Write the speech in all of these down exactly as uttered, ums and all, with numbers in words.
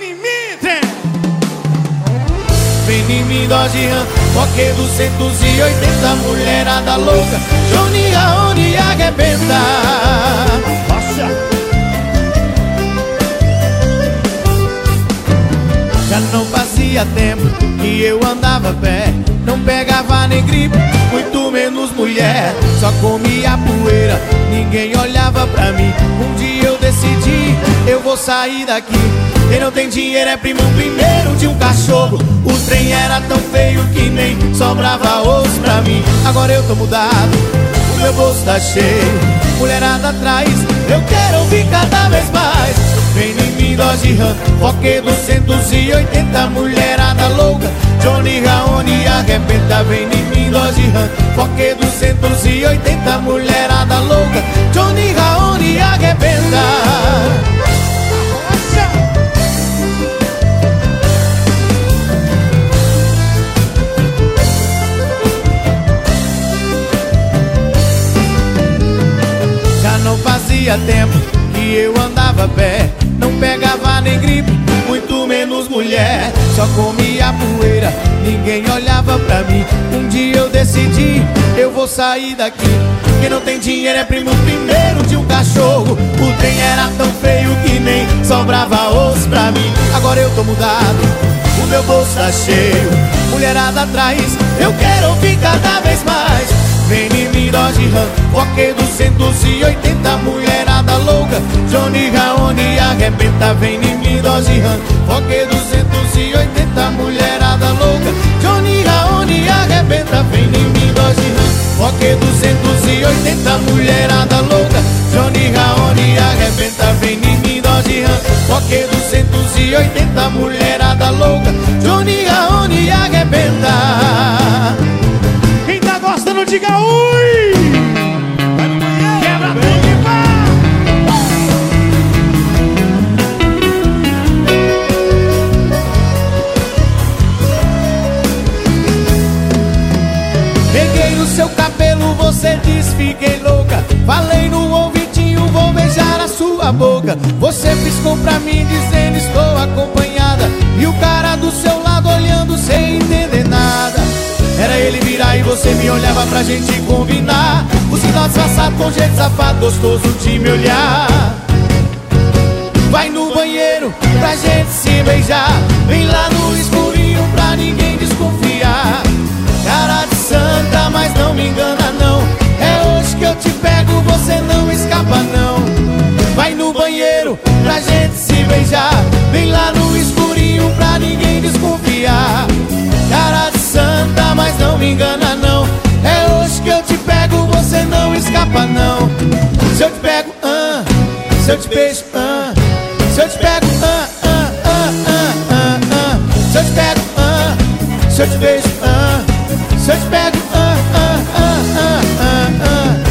em mim, trem. Vem em mim, Dodge Ram, Roque duzentos e oitenta, mulherada louca, Johnny Raoni arrebenta. Nossa. Já não fazia tempo que eu andava a pé, não pegava nem gripe, muito menos mulher. Só comia poeira, ninguém olhava pra mim. Um dia eu decidi, eu vou sair daqui. Quem não tem dinheiro é primo primeiro de um cachorro. O trem era tão feio que nem sobrava osso pra mim. Agora eu tô mudado, o meu bolso tá cheio, mulherada atrás, eu quero ouvir cada vez mais. Vem em mim, Dodge Ram, Roque duzentos e oitenta, mulherada louca, Johnny Raoni arrebenta. Vem em mim, Dodge Ram, Roque duzentos e oitenta, mulherada louca, Johnny Raoni arrebenta. Já não fazia tempo que eu andava a pé, não pegava nem gripe, muito menos mulher. Só comia poeira, ninguém olhava pra mim. Um dia eu decidi, eu vou sair daqui. Quem não tem dinheiro é primo primeiro de um cachorro. O trem era tão feio que nem sobrava osso pra mim. Agora eu tô mudado, o meu bolso tá cheio, mulherada atrás, eu quero ouvir cada vez mais. Vem em mim, Dodge Ram, Roque duzentos e oitenta, mulherada louca, Johnny Raoni arrebenta. Vem em mim, Dodge Ram, Roque duzentos e oitenta, mulherada louca, Johnny Raoni arrebenta. Vem em mim, Dodge Ram, Roque duzentos e oitenta, mulherada louca, Johnny Raoni arrebenta. Vem em mim, Dodge Ram, Roque duzentos e oitenta, mulherada louca, Johnny Raoni arrebenta. Quem tá gostando, diga ui! Quebra tudo e vai! Peguei no seu cabelo, você disse fiquei louca. Falei no ouvidinho, vou beijar a sua boca. Você piscou pra mim dizendo estou acompanhada, e o cara do seu lado olhando sem entender nada. Era ele virar e você me olhava pra gente combinar. O sinal disfarçado com jeito safado, gostoso de me olhar. Vai no banheiro pra gente se beijar, vem lá no escurinho pra ninguém desconfiar. Cara de santa, mas não me engana não, é hoje que eu te pego, você não escapa não. Vai no banheiro pra gente se beijar, vem lá no escurinho pra ninguém desconfiar. Cara de santa, mas não me engana não, é hoje que eu te pego, você não escapa não. Se eu te pego, ah, se eu te beijo, ah, se eu te pego, ah, ah, ah, ah, ah, ah. Se eu te pego, ah, se eu te beijo, ah, se eu te pego, ah, ah, ah, ah, ah, ah.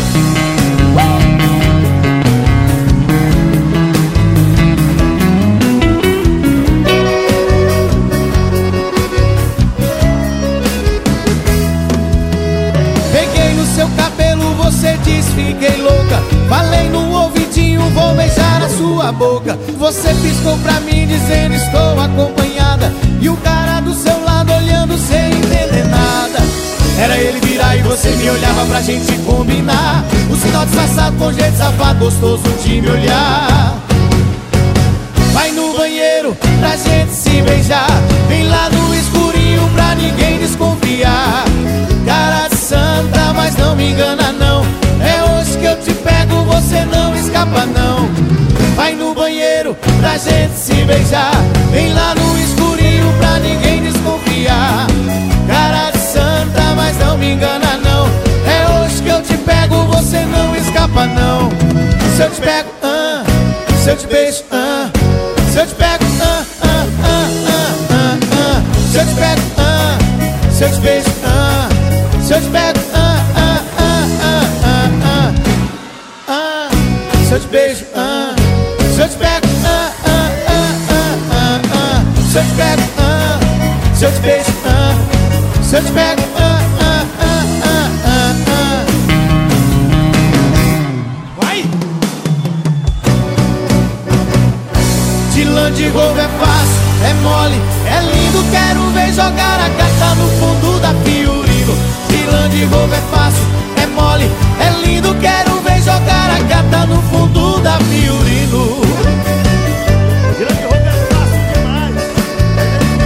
Peguei no seu cabelo, você disse fiquei louca. Falei no ouvidinho, vou beijar a sua boca. Você piscou pra mim dizendo estou acompanhada, e o cara do seu lado olhando sem entender nada. Era ele virar e você me olhava pra gente combinar. O sinal disfarçado com jeito safado, gostoso de me olhar. Vai no banheiro pra gente se beijar, vem lá no escurinho pra ninguém desconfiar. Cara de santa, mas não me engana não, é hoje que eu te pego, você não escapa não. Vai no banheiro pra gente se beijar, vem lá no escurinho pra ninguém desconfiar. Cara de santa, mas não me engana não, é hoje que eu te pego, você não escapa não. Se eu te pego, ah, se eu te beijo, ah, se eu te pego, ah, ah, ah, ah, ah, ah. Se eu te pego, ah, se eu te beijo, ah, se eu te pego, ah, ah, ah, ah, ah, ah, ah. Se eu te beijo, ah, se eu te pego, ah, ah, ah, ah, ah, ah. Se eu te pego, ah, se eu te beijo, ah, se eu te pego, ah, ah, ah, ah, ah, ah. Vai! De Land Rover é fácil, é mole, é lindo, quero ver jogar a carta no fundo da Fiorino. De Land Rover é fácil, é mole, é lindo, quero ver jogar a carta no fundo da Fiorino. De Land Rover é fácil demais, é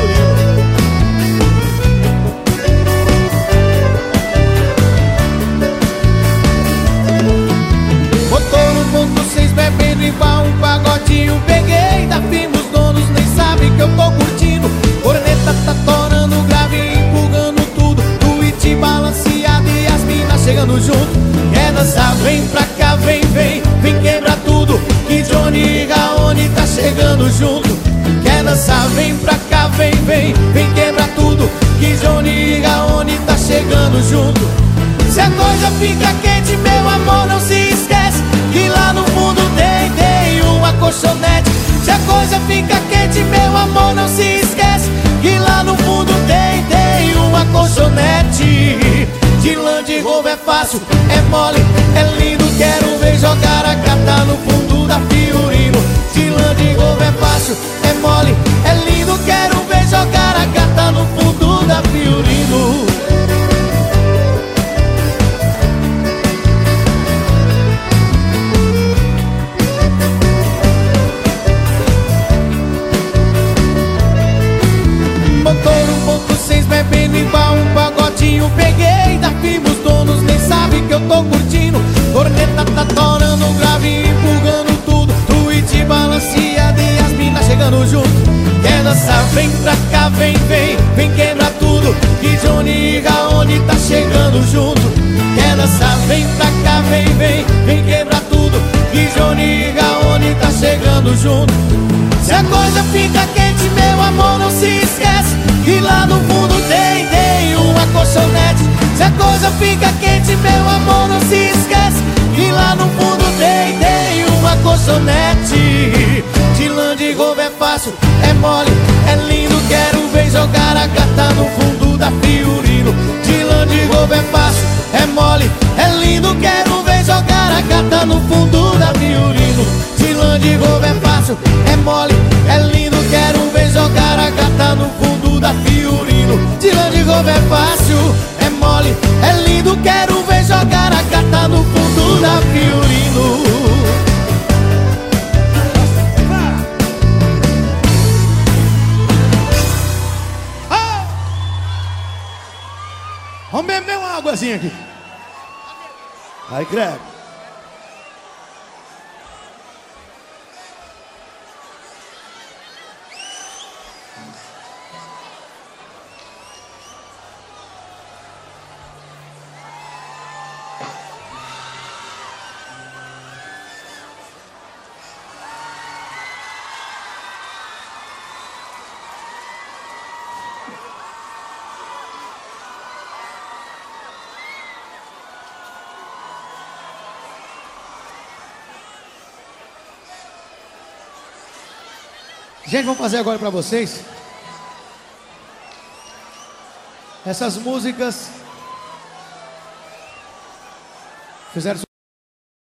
Fiorino. Motor um ponto seis bebendo igual um pagodinho. Peguei da firma, os donos nem sabem que eu tô curtindo. Corneta tá torando grave, empurrando tudo. Tweet balanceado e as minas chegando junto. Quer dançar, vem pra cá, vem, vem, vem quebrar tudo. Que Johnny e Raoni tá chegando junto. Quer dançar, vem pra cá, vem, vem, vem quebrar tudo. Que Johnny e Raoni tá chegando junto. Se a coisa fica quente, meu amor, não se esquece que lá no fundo tem, tem uma colchonete. Se a coisa fica quente, meu amor, não se esquece que lá no fundo tem, tem uma colchonete. De Land Rover é fácil, é mole, é lindo, quero ver jogar a carta no fundo da Fiorino. De Land Rover é fácil, é mole, é lindo, quero ver jogar a carta no fundo da Fiorino. Bebendo igual um pagodinho. Peguei da firma, os donos nem sabem que eu tô curtindo. Corneta tá torando grave, empurrando tudo. Tweet balanceado e as minas chegando junto. Quer dançar, vem pra cá, vem, vem, vem quebrar tudo. Que Johnny e Raoni tá chegando junto. Quer dançar, vem pra cá, vem, vem, vem quebrar tudo. Que Johnny e Raoni tá chegando junto. Se a coisa fica quente, meu amor, não se esquece que lá no fundo tem, tem uma colchonete. Se a coisa fica quente, meu amor, não se esquece que lá no fundo tem, tem uma colchonete. De Land Rover é fácil, é mole, é lindo, quero ver jogar a carta no fundo da Fiorino. De Land Rover é fácil, é mole, é lindo, quero ver jogar a carta no fundo da Fiorino. De Land Rover é fácil, é mole, é lindo, quero ver jogar a carta no fundo da Fiorino. De Land Rover é fácil, é mole, é lindo, quero ver jogar a carta no fundo da Fiorino. Ah! Vamos beber uma águazinha aqui. Aí, credo. Gente, vamos fazer agora pra vocês essas músicas fizeram